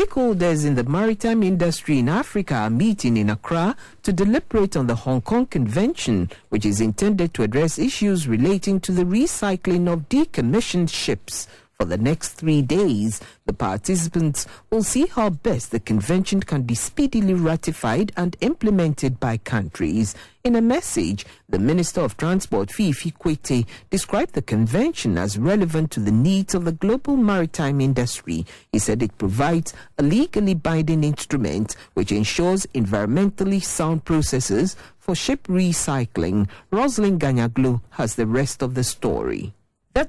Stakeholders in the maritime industry in Africa are meeting in Accra to deliberate on the Hong Kong Convention, which is intended to address issues relating to the recycling of decommissioned ships. For the next 3 days, the participants will see how best the convention can be speedily ratified and implemented by countries. In a message, the Minister of Transport, Fifi Kwete, described the convention as relevant to the needs of the global maritime industry. He said it provides a legally binding instrument which ensures environmentally sound processes for ship recycling. Rosalind Ganyaglo has the rest of the story. The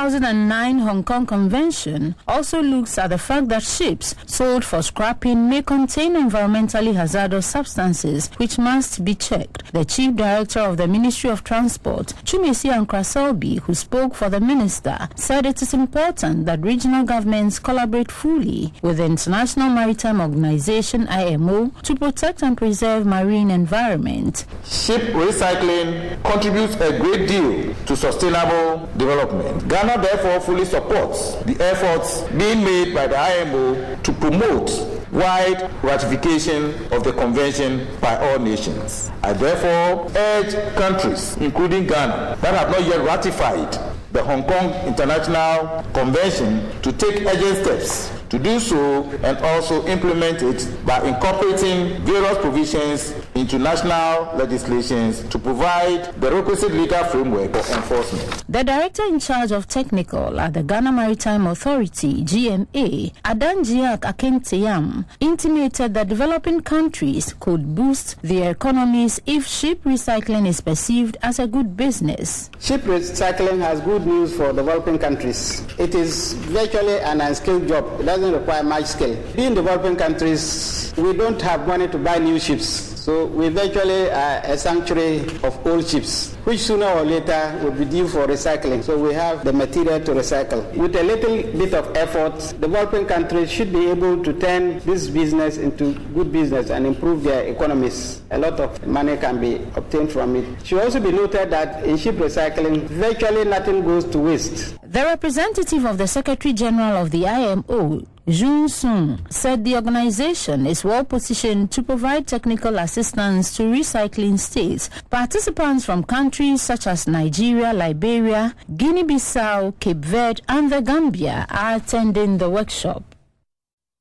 2009 Hong Kong Convention also looks at the fact that ships sold for scrapping may contain environmentally hazardous substances which must be checked. The Chief Director of the Ministry of Transport, Chumesi Ankraselbi, who spoke for the Minister, said it is important that regional governments collaborate fully with the International Maritime Organization (IMO) to protect and preserve marine environment. Ship recycling contributes a great deal to sustainable development. Ghana therefore fully supports the efforts being made by the IMO to promote wide ratification of the convention by all nations. I therefore urge countries, including Ghana, that have not yet ratified the Hong Kong International Convention to take urgent steps to do so and also implement it by incorporating various provisions into national legislations to provide the requisite legal framework for enforcement. The Director in charge of Technical at the Ghana Maritime Authority, GMA, Adanjiak Akenteyam, intimated that developing countries could boost their economies if ship recycling is perceived as a good business. Ship recycling has good news for developing countries. It is virtually an unskilled job. It doesn't require much skill. Being developing countries, we don't have money to buy new ships. So we virtually are a sanctuary of old ships, which sooner or later will be due for recycling. So we have the material to recycle. With a little bit of effort, developing countries should be able to turn this business into good business and improve their economies. A lot of money can be obtained from it. It should also be noted that in ship recycling, virtually nothing goes to waste. The representative of the Secretary General of the IMO, Jun Sung, said the organization is well positioned to provide technical assistance to recycling states. Participants from countries such as Nigeria, Liberia, Guinea-Bissau, Cape Verde, and the Gambia are attending the workshop.